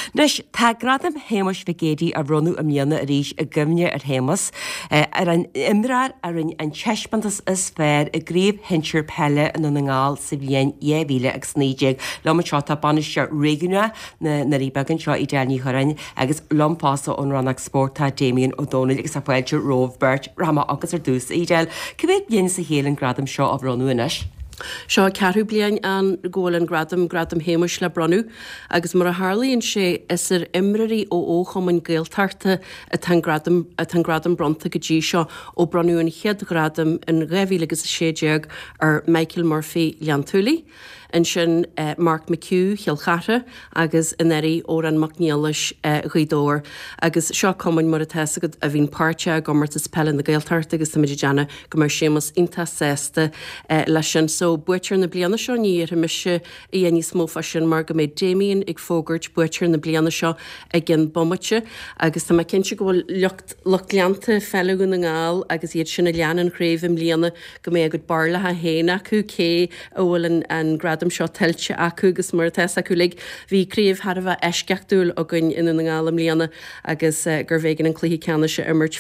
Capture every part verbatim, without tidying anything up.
Nus tá gradam hémas vigédi a runú am líana a ríis a gymne ar hémas ar an imrar ar an cheispantas is fér a gríomh hintir pelle an an ngáil sa bhíon éhíle ag sníideag lom seota baniste réúna na narí began seo i déalní chorain agus lompása ón rannach sporttá Damien O'Donnell agus a bhfuilte Rovebert rama agus ar dús idéal. Cibhéad bíon sa hélan gradam seo a runú inis? Seo cearú bliain an ggólan gradam gradam héimeis le bronú, agus mar a hálíonn sé is ar imrií ó óchom an géaltarta a tan gradam a tan gradam bronta go dtí seo ó bronú an chead gradam in réhíle agus séideag ar Michael Murphy Leantúlaí. In sin uh, Mark McHugh Hialchata agus inéirí ó an Macníalis uh, Ghaidóir agus seo cumann mar a teasagad a bhín páirte gomart is pelle na Gaeltart agus sa Midjana go mar sémas inta sésta uh, leis sin so buitir na bliana seo níor a mise i dhéanaí smófa sin mar go méid Damien ag fógurt buitir na bliana seo ag gin bommate agus tá cinse go bhfuil lecht leanta felleún na ngáil agus iad sinna leanan chréibhim líana go mé agad barla a héna acu cé ó bhfuil an grad am seo tiltte acu gus mar teas acu lig hí críomh har bheith eisceachúil a gin ina na ngálam líana agus uh, gur bhégan an clúhí ceanna se imirt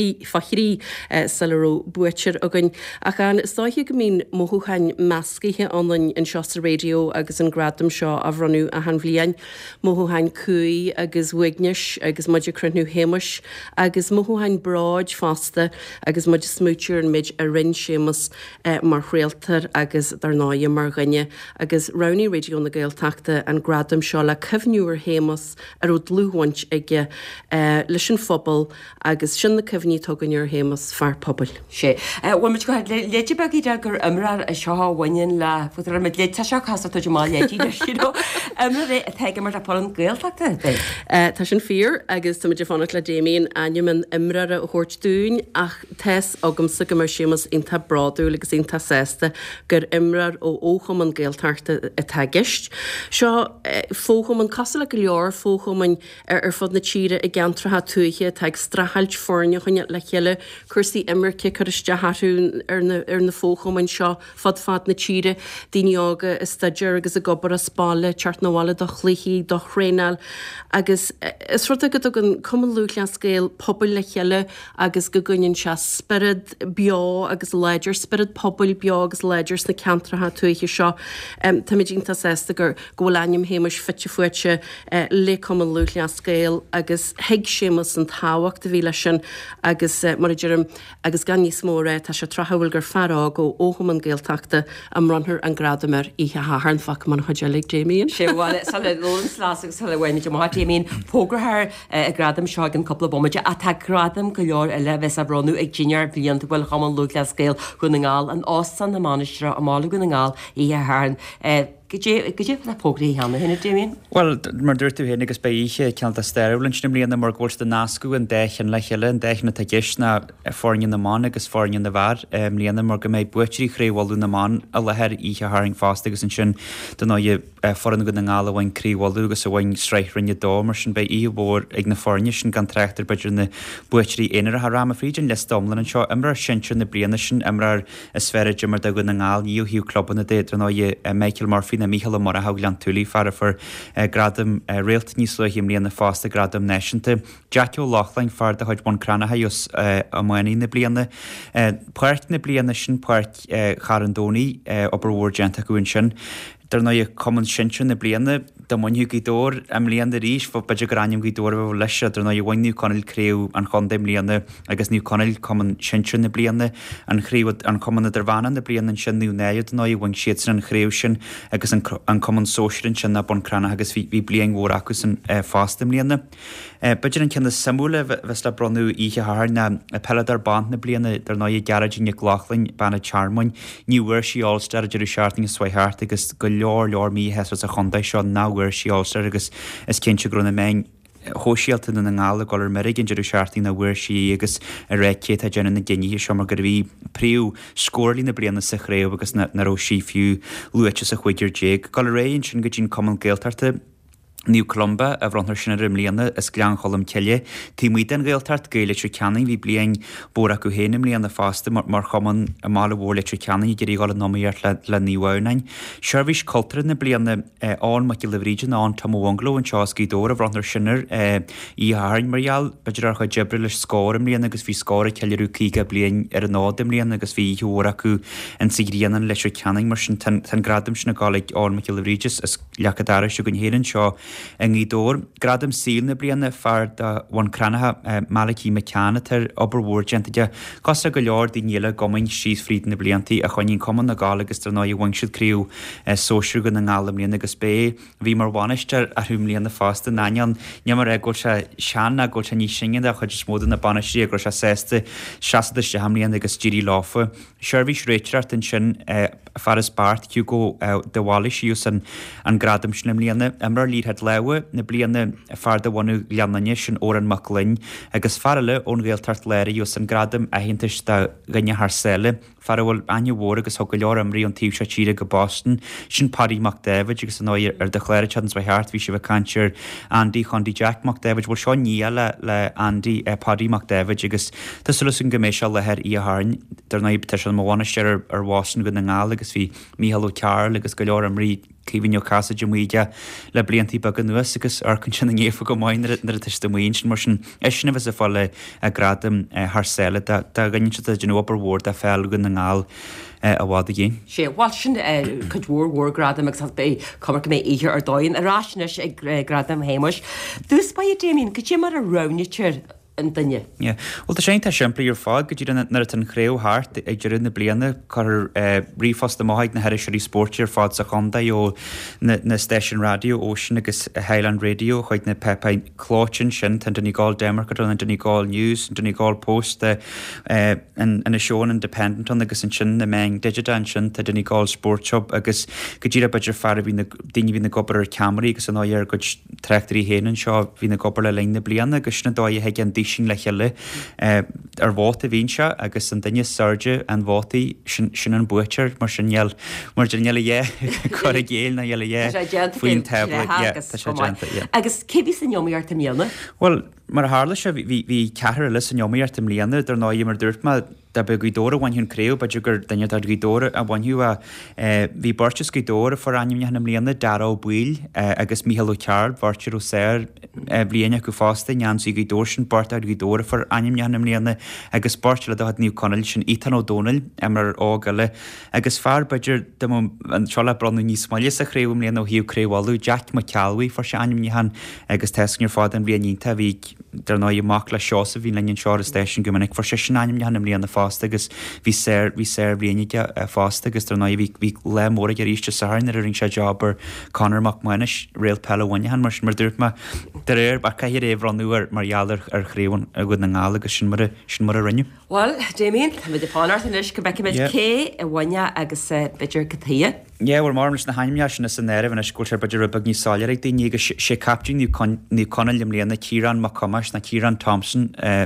fachrí uh, salaró buitir a gin ach an stáithe go mín mothúchain meascaithe anlainn in seo sa radio agus an gradam seo a bhranú a an bhliain mothúchain cuaí agus wigneis agus muidir crunú héimeis agus mothúchain bráid fásta agus muidir smútear an mid a rinn sémas uh, mar chréaltar agus dar náide mar gnne agus Rowney Radio na Gaeltachta an gradam seo le cyfniúr hémas ar ó dlúhaint ige uh, leis an phobal agus sin na cyfní tuganniúr hémas fear pobl. Sé. Bhfuil muid go léidir bag ide gur imrar a seo bhain le futar mid le tá seo casa tuidir má léidí leisú. Imrar a teige mar apá an Gaeltachta? Tá sin fíor agus tá muidir fánach le Damien aine man imrar a thuirt dún ach tes agamsa go mar sémas inta bráú agus inta sésta gur imrar ó ócham an Gaeltachta a teigist. Seo fócham an casala go leor fócham an ar ar fod na tíre i gantratha tuaithe teag strahailt fórne chunne le chéile chusaí imirce chuiste hatún ar na ar na fócham an seo fod fad na tíre daoine ága is staidir agus a gobar a spáile teart nóháile do chluichí do chréinál agus is rud agad an cuman lúchlean scéal pobl le chéile agus go guninn se spirid beá agus leidir spirid pobl beá agus leiders na cantratha tuaithe seo. Um, Tá dínta sésta gur ggólaim héimeis fitte fuite uh, le cum an lúchlean scéal agus heig sémas an táhacht a bhí sin agus uh, mar dúm agus gan níos móra tá se trahfuil gur farrá go ócham an Gaeltachta am runthir an gradamar ihe háthn fach man chuidealaigh Damien. Sé bhil sal lóns lás agus sal bhhaine de má Damien pógrathir a gradam seo an coppla bomide a tá gradam go leor a leheits a bronú ag ginnear blianta bhfuil chum an lúchlean scéal chun na ngáil an ásan na mánistre a mála go na ngáil ihe háthn. Gidé le pógraí heanna hinna Damien? Well, mar dúirtú héna agus béiche ceanta steirlann sin mlíana mar ggósta nascú an deichan le cheile an deithna tá gisna fórne na man agus fórne na bhar mlíana mar go méid buitirí chréhhalú na man a leheir ihe haing fásta agus an sin don áide foran go na ngála bhain críhhalú agus a bhain streithrinne dó mar sin bei í bhór ag na fórne sin gan treachtar beidir na buitirí inar a rama frídin le stomlan an seo imrar sin sin na bliana sin imrar a sfeiride mar da go na ngáil íú hiú clubban na dé don áide Michael Murphy na Michael mar a haglan túlí fara for uh, gradam uh, réalt níos le him líana na fásta gradam neisianta. Jackie O'Loughlin far de chuid bon crana haios uh, a muí na bliana. Uh, Páirt na bliana sin páirt uh, Charandóní uh, obair bhór genta goin sin. Dar ná common sin sin na bliana do mhainú gidór am líana ríis fo beidir granim gidór bh leis dar ná bhainú conil créú an chundaim líana agus níú conil common sin sin na bliana an chríomh an common na darhana na bliana sin nú néad ná bhain siad sin an chréú sin agus an, an common sóisirin sin na bon crana agus bhí blian mhór acus an uh, fástam líana. Uh, beidir an cinna samúla bheits le bronú ihe háthar na pelladar bant na bliana dar ná garagin na Gláchlainn banna charmain níhuiir sí allstar idir searting a swaitheart agus go leor leor mí hes a chundaid seo náhuiir sí allstar agus is cinse grúna main hóisialta na ngála golar merigin idir searting na bhuiir sí agus a réicéit a déanana na gine seo mar gur bhí príú scórlí na bliana sa chréomh agus na ró sí fiú luite sa chuidir déag. Golar réonn sin go dtín common Gaeltarta New Columba a bhronthar sinna rimlíana is glean cholam ceile, tí muid an ggéiltart gaile trí ceannaí bhí blian bóra acu héanam líana fásta mar mar chaman a mála bhór le trí ceannaí gurí gála nóíart le le níomhhainain. Seirbhís cultúra na bliana an mac leríidir an tam Wanglo an seoscí dóra bhronthar sinnar í háin marall, beidir ar chu debre leis scóram líana agus bhí scóra ceilirú cíga blian ar an nádim líana agus bhí thuair acu an sigríanaan leis trí ceannaí mar sin tan gradam sinna gálaigh an mac leríidir is lechadára se gon héann seo yn í dór. Gradam síl na bliana far da wan cranatha malací meceanna tar oberwór gentaide costa go leor dí níla gomain síos fríd na bliantaí a chuinín coman na gála agus tar náid wainsiad críú sóisiú go na ngála mlíana agus bé bhí mar bhainistear a thum líana fásta náian neamar ag go se sean a go se ní singin a chuid smóda na banistí a go se sésta seaasta de hamlíana agus ddírí láfa. Seirbhís réiteart an sin faras bart ciú go de bhála síos an gradam sin mlíana amar líd het lewe na bliana far de bhhaú leannaine sin ó an maclinn agus farile ón ggéiltart léir os an gradam a hintas de gnne thsele far bhfuil aine bhór agus ho go leor am rion tíb se tíre go Boston sin Paddy McDavid agus an áir ar de chléir chans ba heart hí se bh cantir Andy chundí Jack McDavid bhil seo ní le le Andy Paddy McDavid agus tá sulas an goméisio le heir í a háin dar naib te an mhána seir ar Boston go na ngála agus bhí míhallú cear agus go leor am rí Cíhín casa de muide le bliantí bag an nuas agus arcann sin éfa go máin nar a tuiste muon sin mar sin isna bheits a fáile a gradam thsele tá ganin se den oberhór a fel gon na ngáil a bhád a gén. sé bháil sin chudhór hór gradam agus bé cumar go mé ihe ar dóin aráisnes ag gradam héimeis. Dús ba Damien go dtí mar a roinitir an dunne. Ja, well tá sé tá siimplí ar fád go dtí nar an chréú hart ag dearú na bliana chur rífast amhaid na heirisisií sportir fád sa chunda ó na station radio Ocean agus Highland Radio chuid na pepain chlóin sin tan den gáil Demarcad an den gáil News an den gáil Post an a seán Independent an agus an sin na meng digital sin tá den gáil Sportshub agus go dtí beidir fear a daine hí na gobar ar Camí agus an áar go treachtarí héanaan seo hí na gobar le lein na bliana agus na dóid heag an sin le cheile ar bháta bhíse agus an duine surge an bhátaí sin an buiteir mar sinal mar dinneile é chuir a géal na eile é faoin tablet agus cébí san jomíart am líana? Well, mar hála se bhí cethir le san jomíart am líana ar náid mar dúirt da be gudóra bhain hún créú, beidir gur daine ar gudóra a bhainú a bhí bartas gudóra for anim am líana dará buil agus míhallú ceard bartir ó séir bliana go fásta neansí gudóir sin bart ar gudóra for anim am líana agus bartile a níú conil sin Ethan O'Donnell mar ágale agus fear beidir an seola bronú níos smaile a chréúm líana ó hiú créháú Jack McCalway for se anim han agus teiscin fád an bblianínta bhí dar ná amach le seosa bhí leon seir station gomininic for se sin anim am líana fásta agus bhí séir bhí séir blianaide fásta agus tar ná bhí le móra ar ríiste sahain ar a ring sé jobbar Conor McManus réal pehhainhan mar mar dúirtma de réir ba caiir éhranúar marhealar ar chréún a go na ngála agus sin mar sin mar a rinne. Well, Damien, tá de fáart in is go beice meid cé a bhaine agus beidir gotaí. É bhfuil marmas na haimime sin san éir na scúir beidir rubag ní sáir ag daoine agus sé captú ní conil lim líana Ciarán McComas na Ciarán Thompson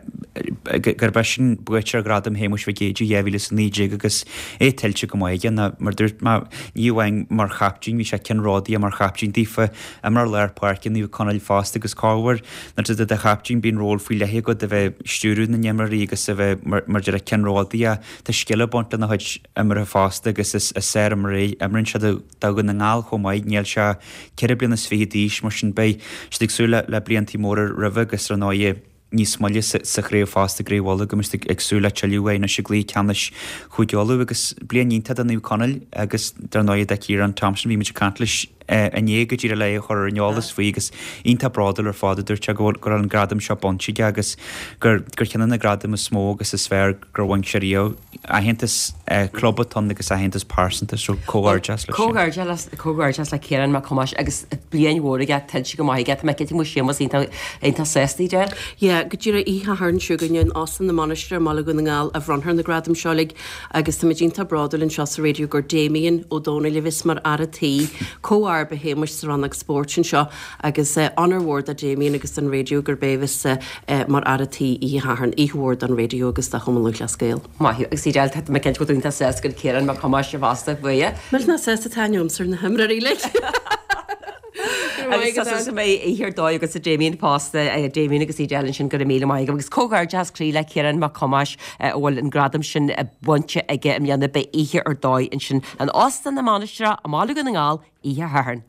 gur be sin buitir gradam héimeis bh géidir dhéhhíle san níé agus é tiltte go maige na mar dúirt níomhhain mar chaptín hí sé cinrádaí a mar chaptín dífa a mar leirpáircin níú conil fásta agus cáhar na tu de chaptín bín ról faoi lethe go de bheith stúrú na nemmarí agus a bheith mar de cinrádaí a tá skille bonta na chuid mar a fásta agus is sé am ré amrinn se da go na ngáil chomáid níl se ceir blianana svídíis mar sin bei stiagsúla le bliantí mór rih agus an náé níos smaile sa chréh fásta gréhhála go must agsúla teúha na si glí ceannis chuúdeolú agus blianínta a nú conil agus dar náid a Ciarán Thompson bhí me canlis ané go dtíar le chur an neolalas faoi agus ionanta bradal ar fáidir te gur an gradam seo bontíide agus gur gur cheanna na gradam a smó agus is sfr gur bhain seío a hentas clubbatón agus a hentas pásantas ru cóáirteas le cóáirteas le Ciarán McComas agus blianhóra ge te go mai get me getí mu sémas ionanta séstaide? Ié, go dtíar íthe thn siúgain osan na manisteir mála go na ngáil a bhranthar na gradam seolig agus tá dínta bradal in seo sa radio gur Damien O'Donnell le vis mar aratí cóá be héimeis ranach sportin seo agus anarhór a Damien agus an radio gur bévis mar aratí í hathan íhór an radio agus a chomanú le scéil. Maithú agus sí deil me cin go dúnta sé gur Ciarán McComas se bhasta bhuie. Mar na sé a taineomsar na himraí le. Agus mé hir dó agus a Damien Pasta a Damien agus í dean sin go mí mai agus cógar jazz crí le chéan má comáis bhfuil an gradam sin a buinte aige am dhéanana be ihe ar dóid in sin an ostan na máistere a mála gan ngáil ihe hahan.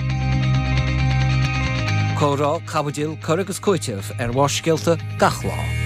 Córá cabadil chu agus coiteh ar bhaiscéalta gachlá.